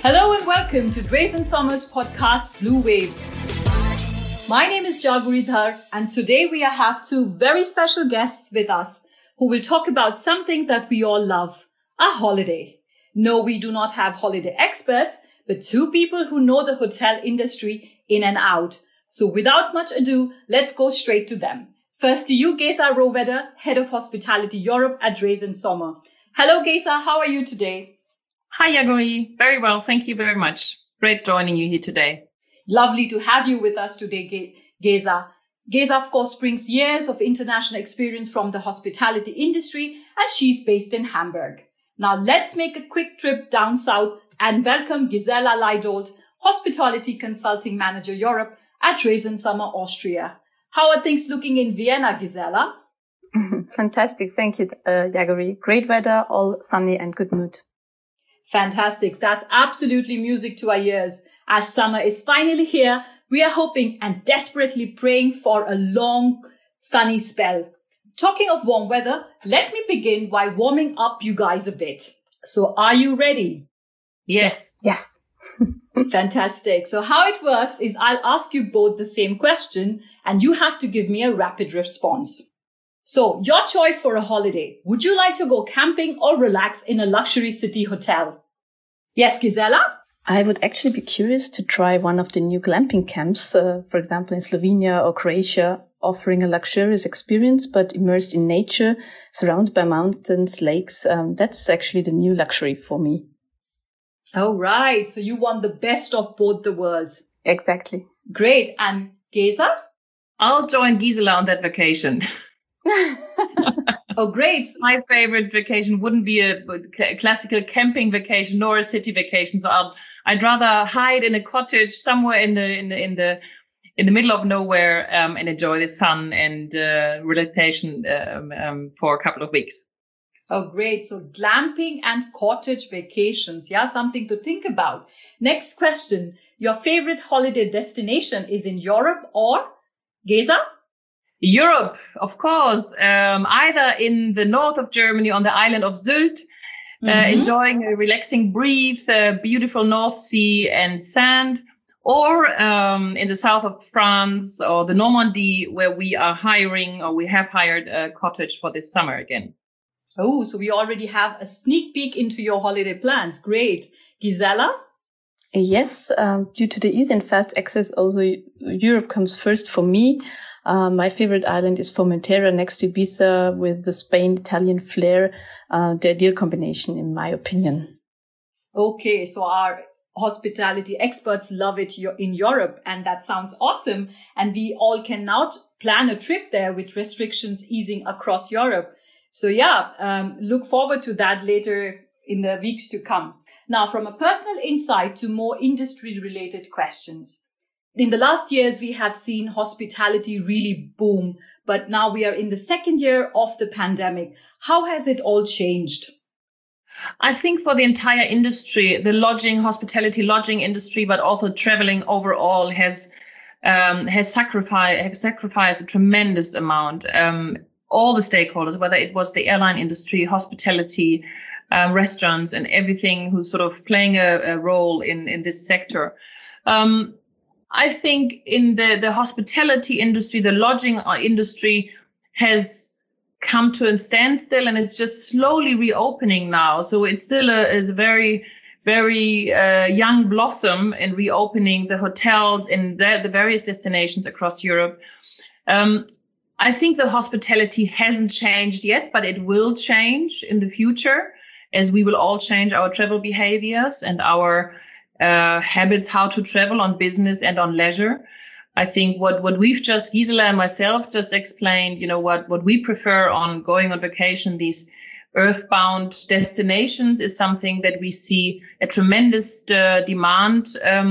Hello and welcome to Dreesen Sommer's podcast, Blue Waves. My name is Jaguri Dhar, and today we have two very special guests with us who will talk about something that we all love, a holiday. No, we do not have holiday experts, but two people who know the hotel industry in and out. So without much ado, let's go straight to them. First to you, Geza Rohwedder, Head of Hospitality Europe at Dreesen Sommer. Hello, Geza. How are you today? Hi, Jaguri. Very well. Thank you very much. Great joining you here today. Lovely to have you with us today, Geza. Geza, of course, brings years of international experience from the hospitality industry, and she's based in Hamburg. Now, let's make a quick trip down south and welcome Gisela Leidold, Hospitality Consulting Manager Europe at Dreesen Sommer, Austria. How are things looking in Vienna, Gisela? Fantastic. Thank you, Jaguri. Great weather, all sunny and good mood. Fantastic. That's absolutely music to our ears. As summer is finally here, we are hoping and desperately praying for a long, sunny spell. Talking of warm weather, let me begin by warming up you guys a bit. So are you ready? Yes. Yes. Fantastic. So how it works is I'll ask you both the same question and you have to give me a rapid response. So your choice for a holiday. Would you like to go camping or relax in a luxury city hotel? Yes, Gisela? I would actually be curious to try one of the new glamping camps, for example, in Slovenia or Croatia, offering a luxurious experience, but immersed in nature, surrounded by mountains, lakes. That's actually the new luxury for me. Oh, right. So you want the best of both the worlds. Exactly. Great. And Geza? I'll join Gisela on that vacation. Oh, great. My favorite vacation wouldn't be a classical camping vacation nor a city vacation. So I'd rather hide in a cottage somewhere in the middle of nowhere, and enjoy the sun and relaxation for a couple of weeks. Oh, great. So glamping and cottage vacations. Yeah, something to think about. Next question. Your favorite holiday destination is in Europe or Geza? Europe, of course, either in the north of Germany on the island of Sylt, enjoying a relaxing breeze, beautiful North Sea and sand, or in the south of France or the Normandy, where we are hiring or we have hired a cottage for this summer again. Oh, so we already have a sneak peek into your holiday plans. Great. Gisela? Yes, due to the easy and fast access, also Europe comes first for me. My favorite island is Formentera next to Ibiza with the Spain-Italian flair, the ideal combination in my opinion. Okay, so our hospitality experts love it in Europe, and that sounds awesome. And we all can now plan a trip there with restrictions easing across Europe. So yeah, look forward to that later in the weeks to come. Now, from a personal insight to more industry-related questions. In the last years, we have seen hospitality really boom, but now we are in the second year of the pandemic. How has it all changed? I think for the entire industry, the hospitality lodging industry, but also traveling overall has sacrificed a tremendous amount. All the stakeholders, whether it was the airline industry, hospitality, restaurants, and everything who's sort of playing a role in this sector. I think in the hospitality industry, the lodging industry has come to a standstill and it's just slowly reopening now. So it's still a very, very young blossom in reopening the hotels in the various destinations across Europe. I think the hospitality hasn't changed yet, but it will change in the future as we will all change our travel behaviors and our habits, how to travel on business and on leisure. I think what we've Gisela and myself just explained, what we prefer on going on vacation, these earthbound destinations is something that we see a tremendous demand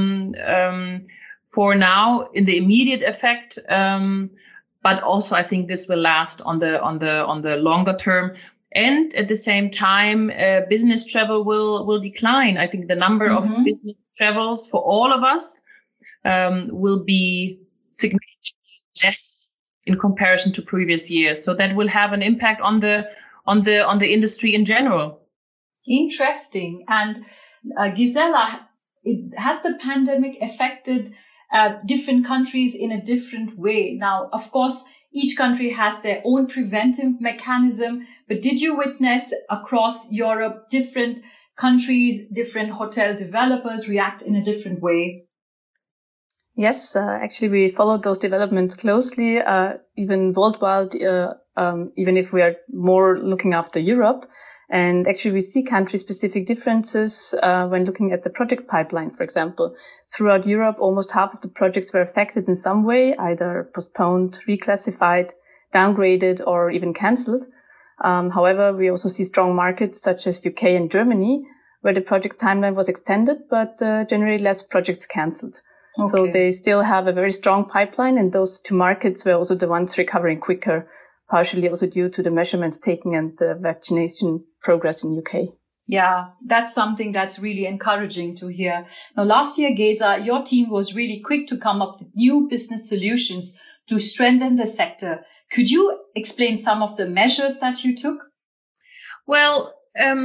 for now in the immediate effect. But also I think this will last on the longer term. And at the same time, business travel will decline. I think the number of business travels for all of us will be significantly less in comparison to previous years. So that will have an impact on the industry in general. Interesting. And Gisela, has the pandemic affected different countries in a different way? Now, of course, each country has their own preventive mechanism, but did you witness across Europe different countries, different hotel developers react in a different way? Yes, actually, we followed those developments closely, even worldwide, even if we are more looking after Europe. And actually, we see country-specific differences when looking at the project pipeline, for example. Throughout Europe, almost half of the projects were affected in some way, either postponed, reclassified, downgraded, or even cancelled. However, we also see strong markets such as UK and Germany, where the project timeline was extended, but generally less projects cancelled. Okay. So they still have a very strong pipeline, and those two markets were also the ones recovering quicker, partially also due to the measurements taken and the vaccination progress in UK. Yeah, that's something that's really encouraging to hear. Now, last year, Geza, your team was really quick to come up with new business solutions to strengthen the sector. Could you explain some of the measures that you took? Well,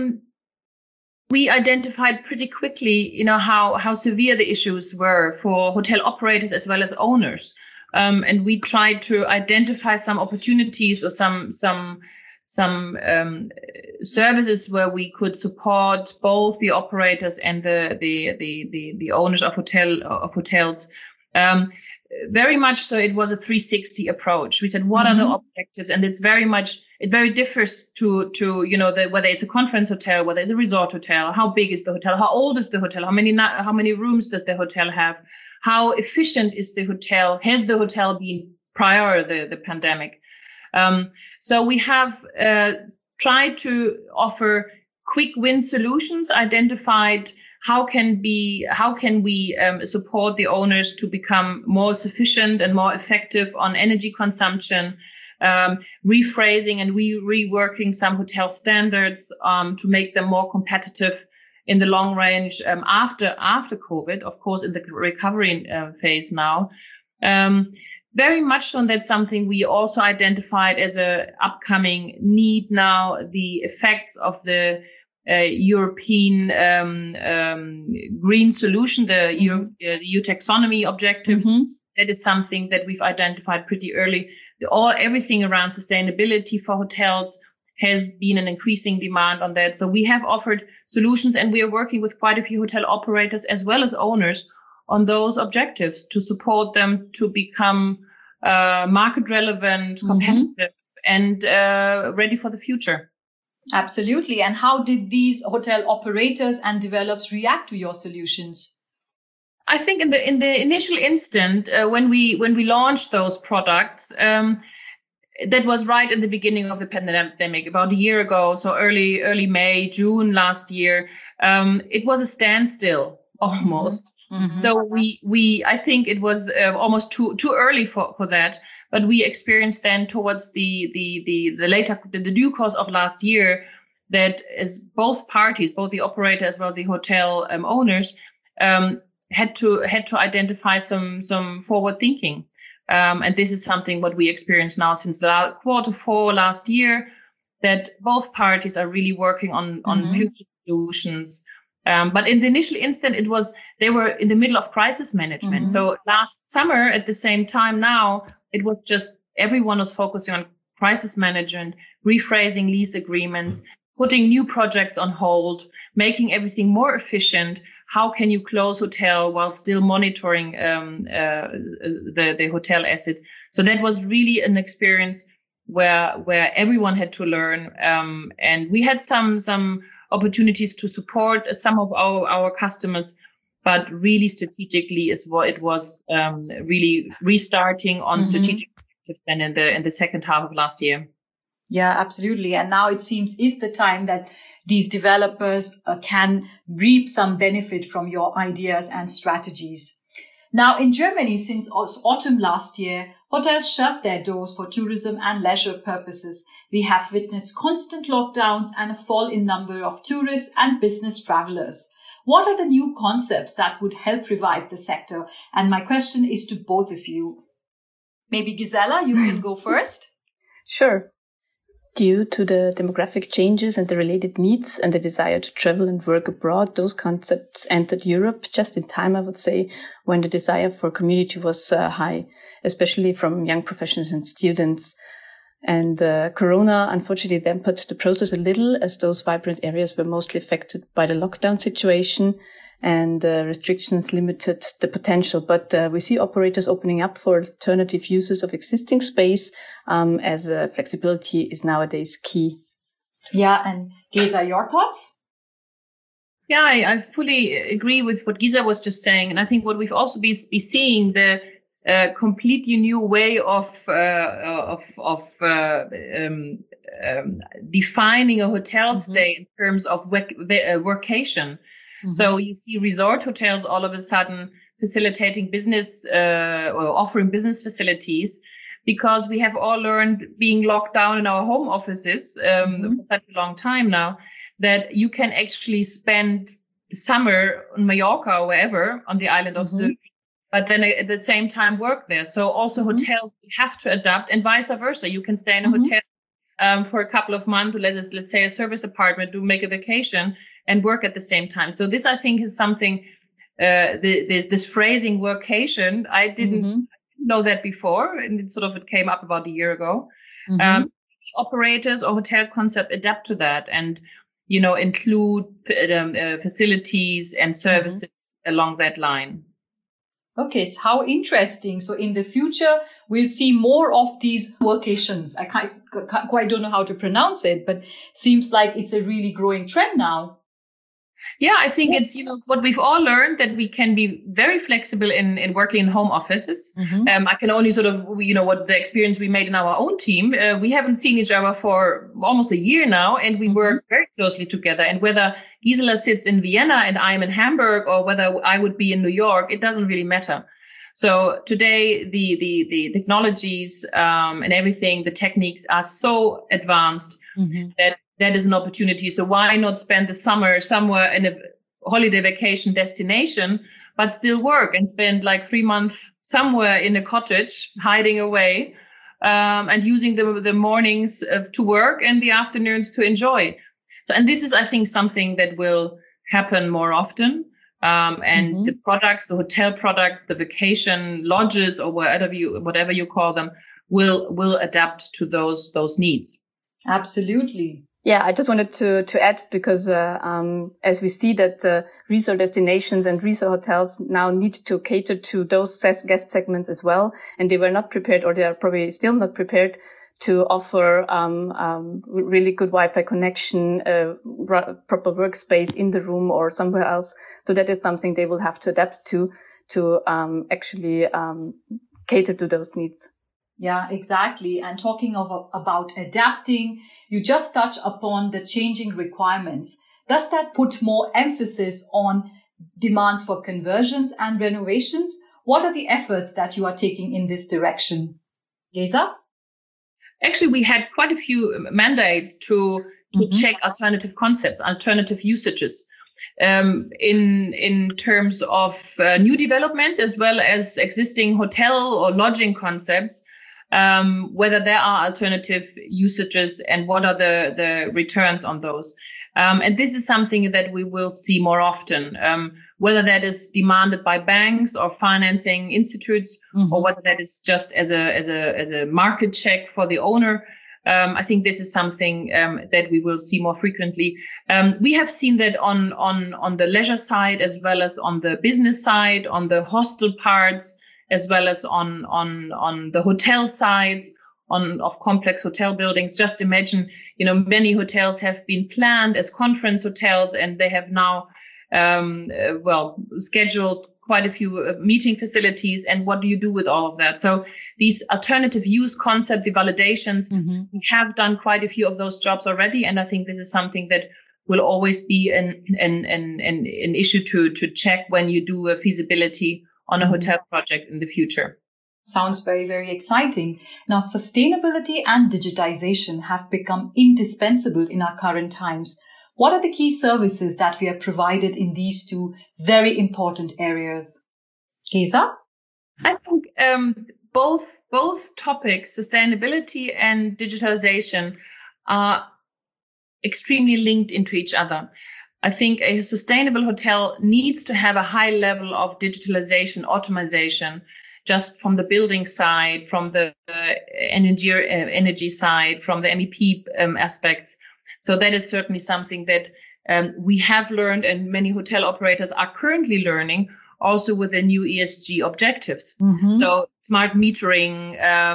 we identified pretty quickly, how severe the issues were for hotel operators as well as owners. And we tried to identify some opportunities or some services where we could support both the operators and the owners of hotels. Very much so, it was a 360 approach. We said, what are the objectives? And it very differs to whether it's a conference hotel, whether it's a resort hotel, how big is the hotel, how old is the hotel, how many rooms does the hotel have, how efficient is the hotel, has the hotel been prior the pandemic. So we have tried to offer quick win solutions, identified how can we support the owners to become more sufficient and more effective on energy consumption, rephrasing and reworking some hotel standards to make them more competitive in the long range after COVID, of course, in the recovery phase now. Very much so, and that's something we also identified as a upcoming need now, the effects of the European green solution, the EU taxonomy objectives. That is something that we've identified pretty early. Everything around sustainability for hotels has been an increasing demand on that. So we have offered solutions, and we are working with quite a few hotel operators as well as owners on those objectives to support them to become market relevant, competitive, and ready for the future. Absolutely. And how did these hotel operators and developers react to your solutions? I think in the initial instant, when we launched those products, that was right in the beginning of the pandemic, about a year ago, so early May, June last year. It was a standstill almost. So I think it was almost too early for that. But we experienced then towards the due course of last year that as both parties, both the operator as well as the hotel owners, had to identify some forward thinking. And this is something what we experience now since the Q4 last year, that both parties are really working on future solutions. But in the initial instant, they were in the middle of crisis management. So last summer, at the same time now, it was just everyone was focusing on crisis management, rephrasing lease agreements, putting new projects on hold, making everything more efficient. How can you close hotel while still monitoring the hotel asset? So that was really an experience where everyone had to learn, and we had some opportunities to support some of our customers, but really strategically is what it was really restarting on strategic then in the second half of last year. Yeah, absolutely. And now it seems is the time that these developers can reap some benefit from your ideas and strategies. Now, in Germany, since autumn last year, hotels shut their doors for tourism and leisure purposes. We have witnessed constant lockdowns and a fall in number of tourists and business travelers. What are the new concepts that would help revive the sector? And my question is to both of you. Maybe Gisela, you can go first. Sure. Due to the demographic changes and the related needs and the desire to travel and work abroad, those concepts entered Europe just in time, I would say, when the desire for community was high, especially from young professionals and students. And Corona unfortunately dampened the process a little, as those vibrant areas were mostly affected by the lockdown situation, and restrictions limited the potential. But we see operators opening up for alternative uses of existing space, as flexibility is nowadays key. Yeah, and Gesa, your thoughts? Yeah, I fully agree with what Gesa was just saying. And I think what we've also been seeing, the completely new way of defining a hotel stay in terms of workation. So you see resort hotels all of a sudden facilitating business or offering business facilities, because we have all learned, being locked down in our home offices for such a long time now, that you can actually spend the summer on Mallorca or wherever on the island of Sylt, but then at the same time work there. So also hotels have to adapt, and vice versa. You can stay in a hotel for a couple of months, let's say a service apartment, to make a vacation and work at the same time. So this, I think, is something, this phrasing workation, I didn't know that before, and it came up about a year ago. Operators or hotel concept adapt to that and, include facilities and services along that line. Okay, so how interesting. So in the future, we'll see more of these workations. I quite don't know how to pronounce it, but seems like it's a really growing trend now. Yeah, I think it's, what we've all learned, that we can be very flexible in working in home offices. I can only what the experience we made in our own team. We haven't seen each other for almost a year now, and we work very closely together. And whether Gisela sits in Vienna and I'm in Hamburg, or whether I would be in New York, it doesn't really matter. So today, the technologies and everything, the techniques are so advanced that is an opportunity. So why not spend the summer somewhere in a holiday vacation destination, but still work and spend like 3 months somewhere in a cottage, hiding away, and using the mornings to work and the afternoons to enjoy. So, and this is, I think, something that will happen more often. And the products, the hotel products, the vacation lodges, or whatever you call them, will adapt to those needs. Absolutely. Yeah, I just wanted to add, because as we see that resort destinations and resort hotels now need to cater to those guest segments as well, and they were not prepared, or they are probably still not prepared to offer really good Wi-Fi connection, proper workspace in the room or somewhere else. So that is something they will have to adapt to actually cater to those needs. Yeah, exactly. And talking about adapting, you just touch upon the changing requirements. Does that put more emphasis on demands for conversions and renovations? What are the efforts that you are taking in this direction? Gesa? Actually, we had quite a few mandates to check alternative concepts, alternative usages, in terms of new developments, as well as existing hotel or lodging concepts. Whether there are alternative usages and what are the returns on those. And this is something that we will see more often, whether that is demanded by banks or financing institutes, or whether that is just as a market check for the owner. I think this is something that we will see more frequently. We have seen that on the leisure side, as well as on the business side, on the hostel parts, as well as on the hotel sides of complex hotel buildings. Just imagine, many hotels have been planned as conference hotels, and they have now, scheduled quite a few meeting facilities. And what do you do with all of that? So these alternative use concept, the validations, we have done quite a few of those jobs already. And I think this is something that will always be an issue to check when you do a feasibility on a hotel project in the future. Sounds very, very exciting. Now, sustainability and digitization have become indispensable in our current times. What are the key services that we have provided in these two very important areas? Gesa? I think both topics, sustainability and digitalization, are extremely linked into each other. I think a sustainable hotel needs to have a high level of digitalization, automation, just from the building side, from the energy side, from the MEP aspects. So that is certainly something that we have learned, and many hotel operators are currently learning, also with the new ESG objectives. Mm-hmm. So smart metering,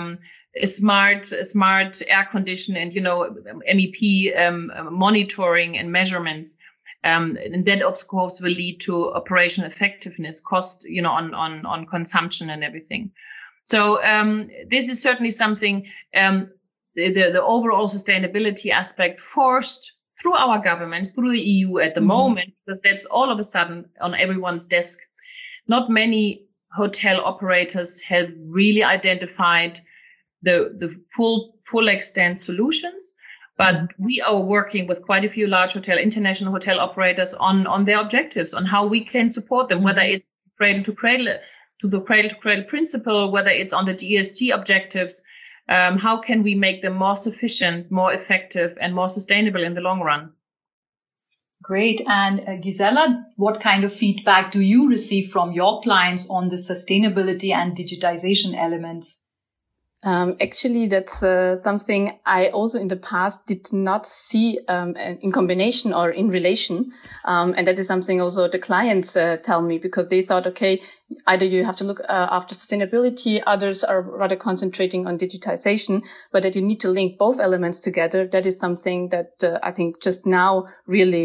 smart air conditioning, and, MEP monitoring and measurements. And that, of course, will lead to operational effectiveness, cost, on consumption and everything. So this is certainly something, the overall sustainability aspect forced through our governments, through the EU at the mm-hmm. moment, because that's all of a sudden on everyone's desk. Not many hotel operators have really identified the full extent solutions. But we are working with quite a few large international hotel operators on their objectives, on how we can support them, whether it's cradle to cradle principle, whether it's on the ESG objectives. How can we make them more sufficient, more effective, and more sustainable in the long run? Great. And Gisela, what kind of feedback do you receive from your clients on the sustainability and digitization elements? Actually, that's something I also in the past did not see in combination or in relation. And that is something also the clients tell me, because they thought, okay, either you have to look after sustainability, others are rather concentrating on digitization, but that you need to link both elements together. That is something that I think just now really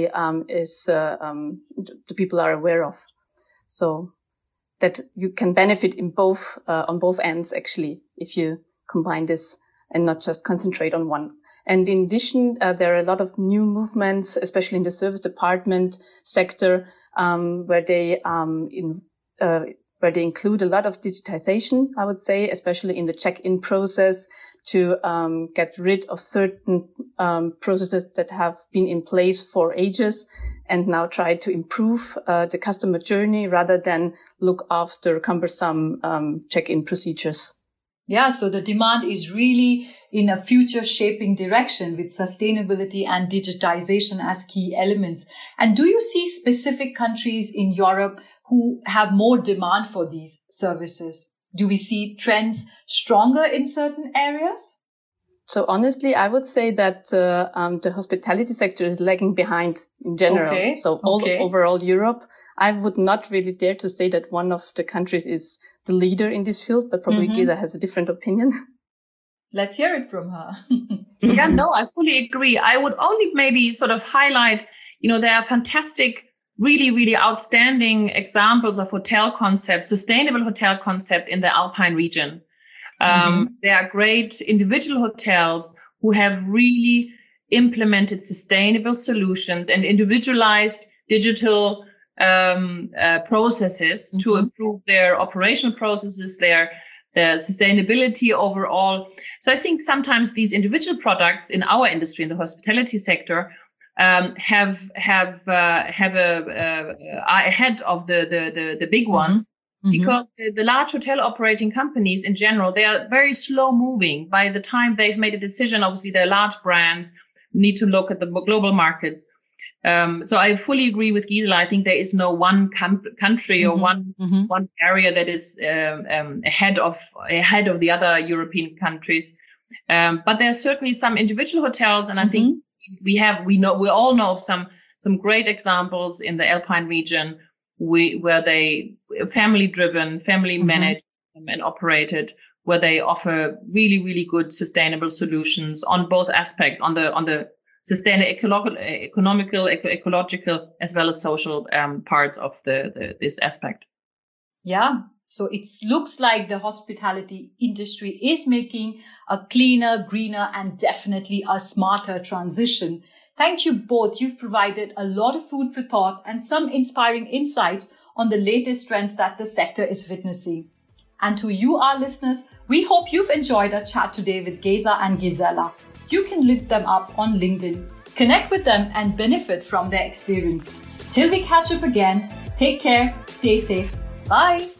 the people are aware of. So that you can benefit in both on both ends, actually, if you combine this and not just concentrate on one. And in addition, there are a lot of new movements, especially in the service department sector, where they include a lot of digitization, I would say, especially in the check-in process, to get rid of certain processes that have been in place for ages, and now try to improve the customer journey rather than look after cumbersome check-in procedures. Yeah, so the demand is really in a future shaping direction with sustainability and digitization as key elements. And do you see specific countries in Europe who have more demand for these services? Do we see trends stronger in certain areas? So honestly, I would say that the hospitality sector is lagging behind in general. Okay. So overall Europe, I would not really dare to say that one of the countries is the leader in this field, but probably Gisa has a different opinion. Let's hear it from her. Yeah, no, I fully agree. I would only maybe sort of highlight, there are fantastic, really, really outstanding examples of hotel concepts, sustainable hotel concept in the Alpine region. There are great individual hotels who have really implemented sustainable solutions and individualized digital processes to improve their operational processes, their sustainability overall. So I think sometimes these individual products in our industry, in the hospitality sector, are ahead of the big ones. Because the large hotel operating companies in general, they are very slow moving. By the time they've made a decision, obviously they're large brands, need to look at the global markets. So I fully agree with Gisela. I think there is no one country or one area that is ahead of the other European countries. But there are certainly some individual hotels, and I think we all know of some great examples in the Alpine region where they family driven, family managed and operated, where they offer really, really good sustainable solutions on both aspects, on the sustainable, economical, ecological, as well as social parts of this aspect. Yeah. So it looks like the hospitality industry is making a cleaner, greener, and definitely a smarter transition. Thank you both. You've provided a lot of food for thought and some inspiring insights on the latest trends that the sector is witnessing. And to you, our listeners, we hope you've enjoyed our chat today with Geza and Gisela. You can look them up on LinkedIn, connect with them and benefit from their experience. Till we catch up again, take care, stay safe. Bye.